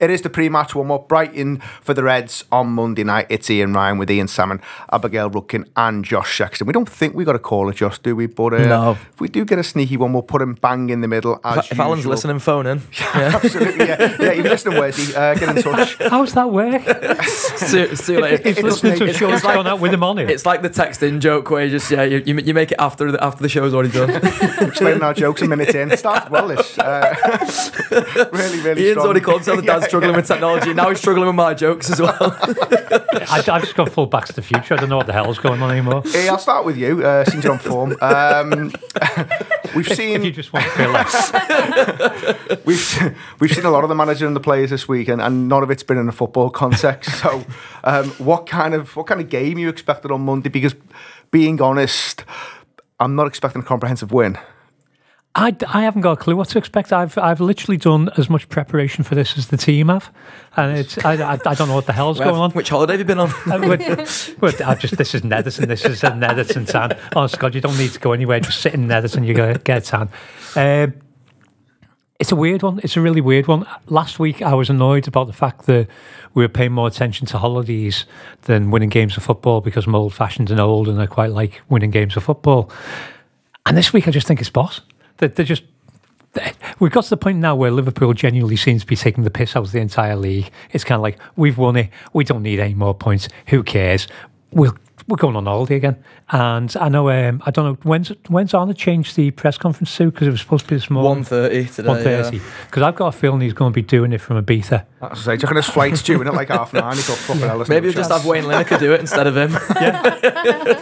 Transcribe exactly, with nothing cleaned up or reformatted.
It is the pre-match warm-up. Brighton for the Reds on Monday night. It's Ian Ryan with Ian Salmon, Abigail Rutkin and Josh Sexton. We don't think we got to call it, Josh, do we? But uh, no. If we do get a sneaky one, we'll put him bang in the middle. As if, if Alan's listening, phone in. Yeah, absolutely. Yeah, yeah. If you're listening, Weddy, uh, get in touch. How does that work? see, see you later. He's it listening to a show that's like, gone out with him on it. It's like the text-in joke where you just yeah you, you make it after the, after the show's already done. Explaining our jokes a minute in. Started well, this. Uh, really, really. Ian's strong. already called himself the dad yeah, struggling yeah. with technology. Now he's struggling with my jokes as well. I, I've just got full Back to the Future. I don't know what the hell's going on anymore. Hey, I'll start with you, uh, since you're on form. Um, we've seen. If you just want to feel less. we've we've seen a lot of the manager and the players this week, and, and none of it's been in a football context. So, um, what kind of what kind of game you expected on Monday? Because, being honest, I'm not expecting a comprehensive win. I, I haven't got a clue what to expect. I've I've literally done as much preparation for this as the team have, and it's I, I, I don't know what the hell's Well, going on. Which holiday have you been on? I just this is Netherton. This is a Netherton tan. Honest God, you don't need to go anywhere. Just sit in Netherton. You get get a tan. Um, it's a weird one. It's a really weird one. Last week I was annoyed about the fact that we were paying more attention to holidays than winning games of football because I'm old-fashioned and old, and I quite like winning games of football. And this week I just think it's boss. They're just, we've got to the point now where Liverpool genuinely seems to be taking the piss out of the entire league. It's kind of like, we've won it, we don't need any more points, who cares? We'll, we're going on holiday again. And I know, um, I don't know, when's when's Arnold changed the press conference to? Because it was supposed to be this morning. one thirty today. one thirty. Because yeah. I've got a feeling he's going to be doing it from Ibiza. That's to say, do you reckon his flight's due in it like half an hour? And he got fucking hell. Maybe we'll just have Wayne Lineker do it instead of him. Yeah.